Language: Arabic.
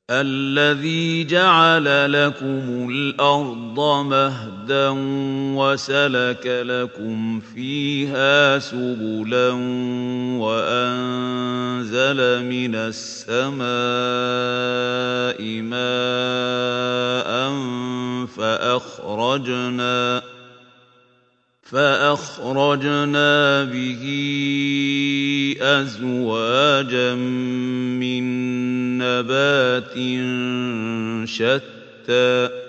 الذي جعل لكم الأرض مهدا وسلك لكم فيها سبلا وأنزل من السماء ماء فأخرجنا به أزواجا من نبات شتى